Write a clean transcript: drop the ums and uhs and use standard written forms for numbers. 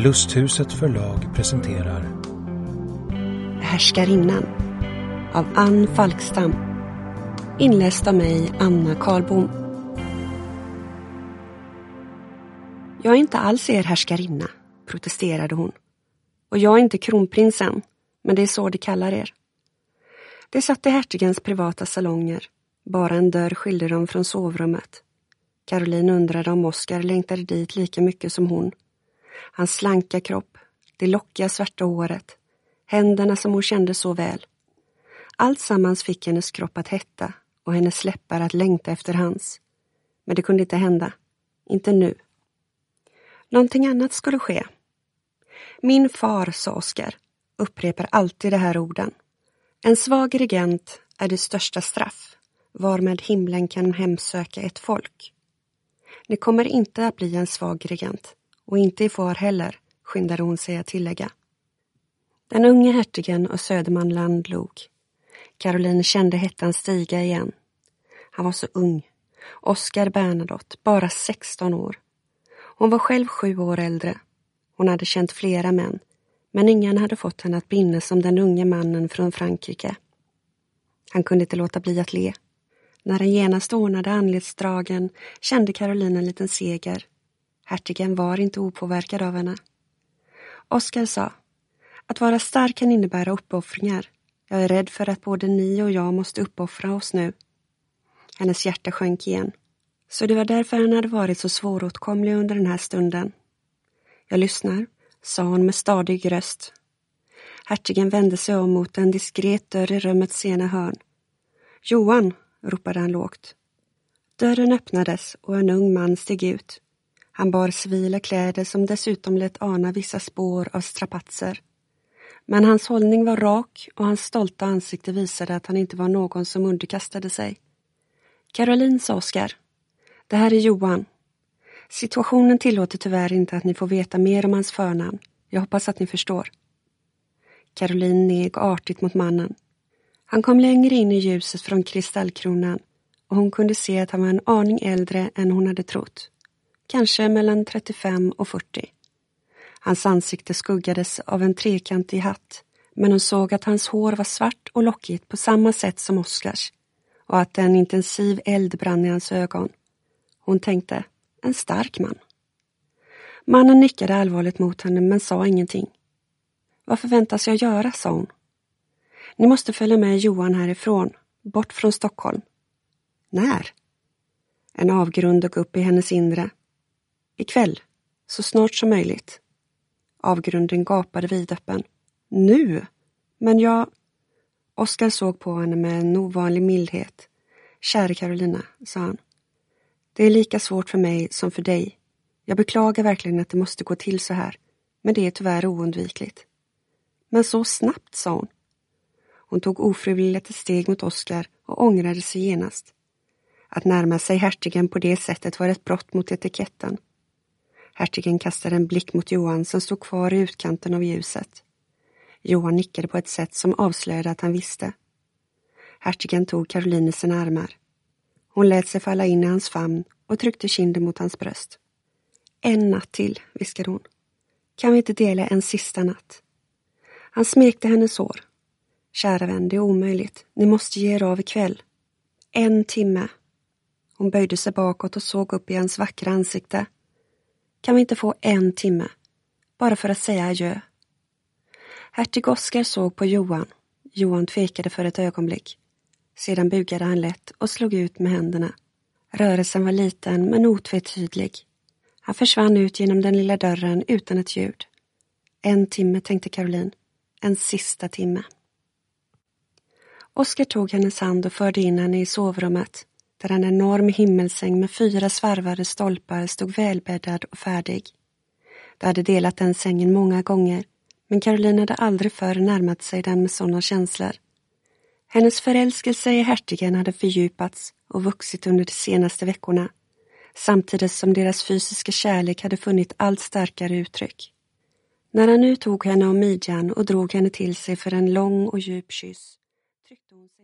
Lusthuset förlag presenterar Härskarinnan av Ann Falkstam. Inläst av mig, Anna Karlbom. Jag är inte alls er härskarinna, protesterade hon. Och jag är inte kronprinsen, men det är så de kallar er. De satt i hertigens privata salonger. Bara en dörr skilde dem från sovrummet. Caroline undrade om Oscar längtade dit lika mycket som hon. Hans slanka kropp, det lockiga svarta håret, händerna som hon kände så väl. Allt sammans fick hennes kropp att hetta och hennes läppar att längta efter hans. Men det kunde inte hända. Inte nu. Någonting annat skulle ske. Min far, sa Oscar, upprepar alltid de här orden. En svag regent är det största straff, varmed himlen kan hemsöka ett folk. Ni kommer inte att bli en svag regent, och inte i far heller, skyndade hon sig att tillägga. Den unge hertigen och Södermanland log. Caroline kände hettan stiga igen. Han var så ung. Oscar Bernadotte, bara 16 år. Hon var själv 7 år äldre. Hon hade känt flera män, men ingen hade fått henne att brinna som den unge mannen från Frankrike. Han kunde inte låta bli att le. När han genast ordnade anletsdragen kände Caroline en liten seger. Hertigen var inte opåverkad av henne. Oscar sa, att vara stark kan innebära uppoffringar. Jag är rädd för att både ni och jag måste uppoffra oss nu. Hennes hjärta sjönk igen. Så det var därför han hade varit så svåråtkomlig under den här stunden. Jag lyssnar, sa hon med stadig röst. Hertigen vände sig om mot en diskret dörr i rummets ena hörn. Johan, ropade han lågt. Dörren öppnades och en ung man steg ut. Han bar civila kläder som dessutom lät ana vissa spår av strapatser. Men hans hållning var rak och hans stolta ansikte visade att han inte var någon som underkastade sig. Caroline, sa Oscar. Det här är Johan. Situationen tillåter tyvärr inte att ni får veta mer om hans förnamn. Jag hoppas att ni förstår. Caroline neg artigt mot mannen. Han kom längre in i ljuset från kristallkronan och hon kunde se att han var en aning äldre än hon hade trott. Kanske mellan 35 och 40. Hans ansikte skuggades av en trekantig hatt, men hon såg att hans hår var svart och lockigt på samma sätt som Oscars och att en intensiv eld brann i hans ögon. Hon tänkte, en stark man. Mannen nickade allvarligt mot henne men sa ingenting. Vad förväntas jag göra, sa hon. Ni måste följa med Johan härifrån, bort från Stockholm. När? En avgrund dök upp i hennes inre. Ikväll, så snart som möjligt. Avgrunden gapade vidöppen. Nu? Men jag... Oscar såg på henne med en ovanlig mildhet. Kära Carolina, sa han. Det är lika svårt för mig som för dig. Jag beklagar verkligen att det måste gå till så här. Men det är tyvärr oundvikligt. Men så snabbt, sa hon. Hon tog ofrivilligt ett steg mot Oscar och ångrade sig genast. Att närma sig hertigen på det sättet var ett brott mot etiketten. Hertigen kastade en blick mot Johan som stod kvar i utkanten av ljuset. Johan nickade på ett sätt som avslöjade att han visste. Hertigen tog Caroline i sina armar. Hon lät sig falla in i hans famn och tryckte kinden mot hans bröst. En natt till, viskade hon. Kan vi inte dela en sista natt? Han smekte hennes hår. Kära vän, det är omöjligt. Ni måste ge er av ikväll. 1 timme. Hon böjde sig bakåt och såg upp i hans vackra ansikte. Kan vi inte få 1 timme? Bara för att säga adjö. Hertig Oscar såg på Johan. Johan tvekade för ett ögonblick. Sedan bugade han lätt och slog ut med händerna. Rörelsen var liten men otvetydig. Han försvann ut genom den lilla dörren utan ett ljud. 1 timme, tänkte Caroline. En sista timme. Oscar tog hennes hand och förde in henne i sovrummet, där en enorm himmelsäng med 4 svarvade stolpar stod välbäddad och färdig. De hade delat den sängen många gånger, men Caroline hade aldrig förr närmat sig den med sådana känslor. Hennes förälskelse i hertigen hade fördjupats och vuxit under de senaste veckorna, samtidigt som deras fysiska kärlek hade funnit allt starkare uttryck. När han nu tog henne om midjan och drog henne till sig för en lång och djup kyss, tryckte hon sig